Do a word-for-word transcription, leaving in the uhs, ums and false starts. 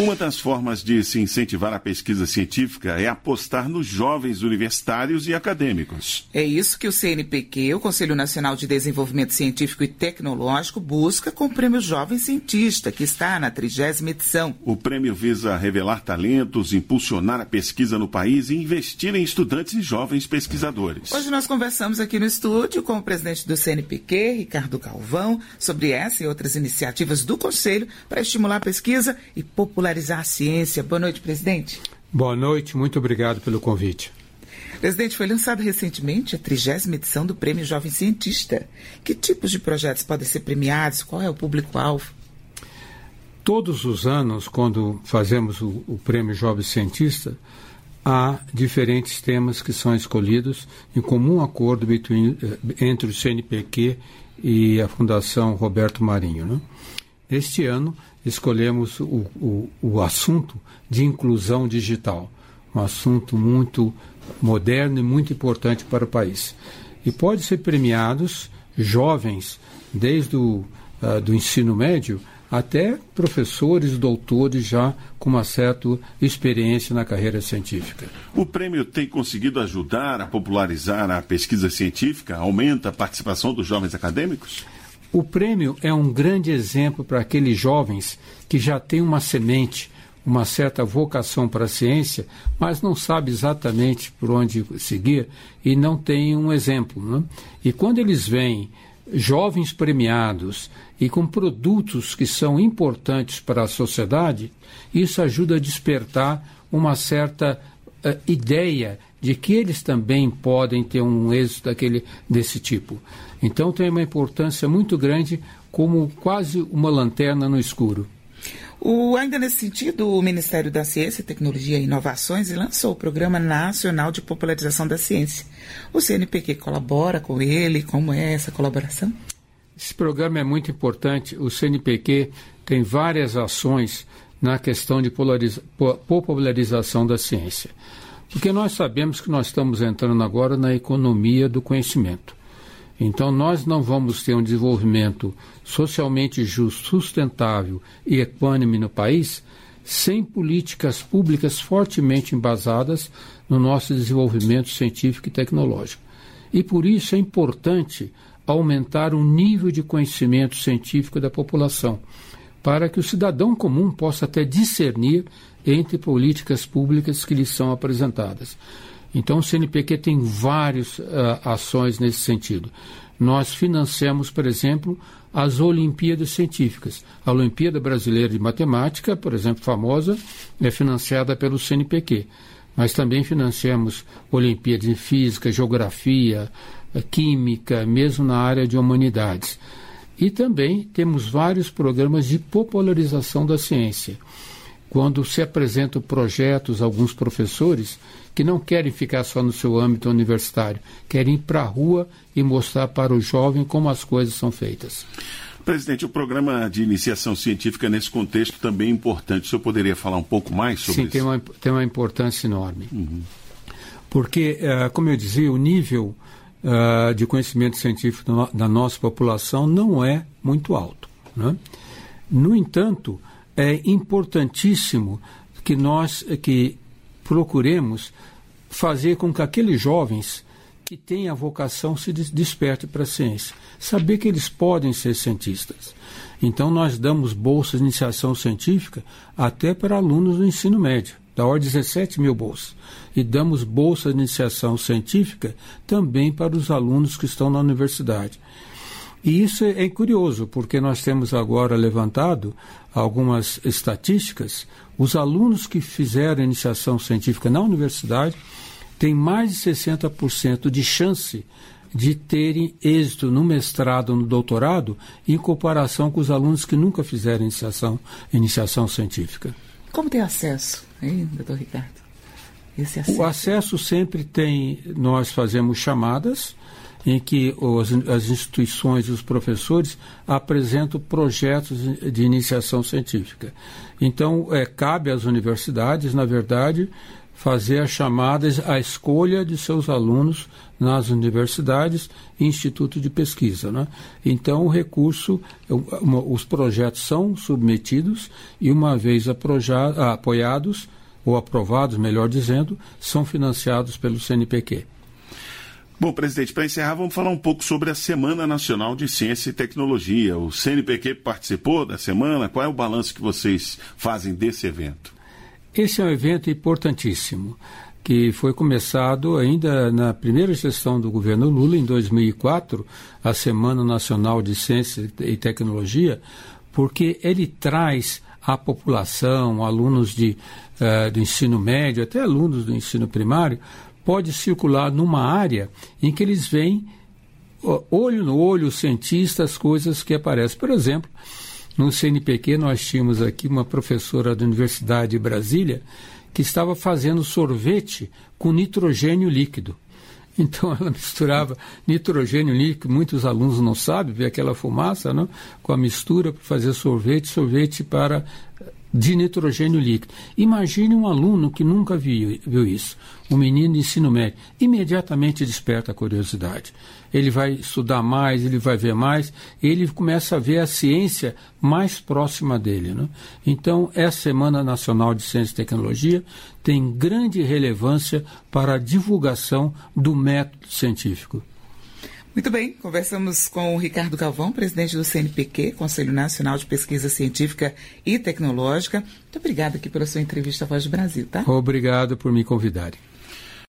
Uma das formas de se incentivar a pesquisa científica é apostar nos jovens universitários e acadêmicos. É isso que o C N P Q, o Conselho Nacional de Desenvolvimento Científico e Tecnológico, busca com o Prêmio Jovem Cientista, que está na trigésima edição. O prêmio visa revelar talentos, impulsionar a pesquisa no país e investir em estudantes e jovens pesquisadores. Hoje nós conversamos aqui no estúdio com o presidente do C N P Q, Ricardo Galvão, sobre essa e outras iniciativas do Conselho para estimular a pesquisa e popularizar a ciência. Boa noite, presidente. Boa noite, muito obrigado pelo convite. Presidente, foi lançado recentemente a trigésima edição do Prêmio Jovem Cientista. Que tipos de projetos podem ser premiados? Qual é o público-alvo? Todos os anos, quando fazemos o, o Prêmio Jovem Cientista, há diferentes temas que são escolhidos em comum acordo between, entre o C N P Q e a Fundação Roberto Marinho, né? Este ano, escolhemos o, o, o assunto de inclusão digital, um assunto muito moderno e muito importante para o país. E pode ser premiados jovens, desde o uh, do ensino médio até professores, doutores já com uma certa experiência na carreira científica. O prêmio tem conseguido ajudar a popularizar a pesquisa científica? Aumenta a participação dos jovens acadêmicos? O prêmio é um grande exemplo para aqueles jovens que já têm uma semente, uma certa vocação para a ciência, mas não sabe exatamente por onde seguir e não tem um exemplo, né? E quando eles veem jovens premiados e com produtos que são importantes para a sociedade, isso ajuda a despertar uma certa uh, ideia de que eles também podem ter um êxito daquele, desse tipo. Então tem uma importância muito grande, como quase uma lanterna no escuro. O, ainda nesse sentido, o Ministério da Ciência, Tecnologia e Inovações lançou o Programa Nacional de Popularização da Ciência. O C N P Q colabora com ele? Como é essa colaboração? Esse programa é muito importante. O C N P Q tem várias ações na questão de polariza- popularização da ciência. Porque nós sabemos que nós estamos entrando agora na economia do conhecimento. Então, nós não vamos ter um desenvolvimento socialmente justo, sustentável e equânime no país sem políticas públicas fortemente embasadas no nosso desenvolvimento científico e tecnológico. E por isso é importante aumentar o nível de conhecimento científico da população, para que o cidadão comum possa até discernir entre políticas públicas que lhe são apresentadas. Então, o C N P Q tem várias uh, ações nesse sentido. Nós financiamos, por exemplo, as Olimpíadas Científicas. A Olimpíada Brasileira de Matemática, por exemplo, famosa, é financiada pelo C N P Q. Mas também financiamos Olimpíadas de Física, Geografia, Química, mesmo na área de Humanidades. E também temos vários programas de popularização da ciência. Quando se apresentam projetos a alguns professores que não querem ficar só no seu âmbito universitário, querem ir para a rua e mostrar para o jovem como as coisas são feitas. Presidente, o programa de iniciação científica nesse contexto também é importante. O senhor poderia falar um pouco mais sobre Sim, isso? Sim, tem uma, tem uma importância enorme. Uhum. Porque, uh, como eu dizia, o nível uh, de conhecimento científico no, da nossa população não é muito alto, né? No entanto, é importantíssimo que nós que procuremos fazer com que aqueles jovens que têm a vocação se despertem para a ciência, saber que eles podem ser cientistas. Então, nós damos bolsas de iniciação científica até para alunos do ensino médio, da ordem de dezessete mil bolsas. E damos bolsa de iniciação científica também para os alunos que estão na universidade. E isso é curioso, porque nós temos agora levantado algumas estatísticas. Os alunos que fizeram iniciação científica na universidade têm mais de sessenta por cento de chance de terem êxito no mestrado ou no doutorado em comparação com os alunos que nunca fizeram iniciação, iniciação científica. Como ter acesso, hein, doutor Ricardo? Esse acesso. O acesso sempre tem, nós fazemos chamadas em que os, as instituições e os professores apresentam projetos de iniciação científica. Então, é, cabe às universidades, na verdade, fazer as chamadas, a escolha de seus alunos nas universidades e institutos de pesquisa, né? Então, o recurso, os projetos são submetidos e, uma vez aproja, apoiados, ou aprovados, melhor dizendo, são financiados pelo C N Pq. Bom, presidente, para encerrar, vamos falar um pouco sobre a Semana Nacional de Ciência e Tecnologia. O C N Pq participou da semana. Qual é o balanço que vocês fazem desse evento? Esse é um evento importantíssimo, que foi começado ainda na primeira gestão do governo Lula, em dois mil e quatro, a Semana Nacional de Ciência e Tecnologia, porque ele traz à população, alunos de, uh, do ensino médio, até alunos do ensino primário, pode circular numa área em que eles veem, uh, olho no olho, cientistas, coisas que aparecem. Por exemplo, no C N Pq nós tínhamos aqui uma professora da Universidade de Brasília que estava fazendo sorvete com nitrogênio líquido. Então ela misturava nitrogênio líquido, muitos alunos não sabem, ver aquela fumaça, não? Com a mistura para fazer sorvete, sorvete para, de nitrogênio líquido. Imagine um aluno que nunca viu, viu isso, um menino de ensino médio, imediatamente desperta a curiosidade. Ele vai estudar mais, ele vai ver mais, ele começa a ver a ciência mais próxima dele, né? Então, essa Semana Nacional de Ciência e Tecnologia tem grande relevância para a divulgação do método científico. Muito bem, conversamos com o Ricardo Galvão, presidente do C N Pq, Conselho Nacional de Pesquisa Científica e Tecnológica. Muito obrigada aqui pela sua entrevista à Voz do Brasil, tá? Obrigado por me convidarem.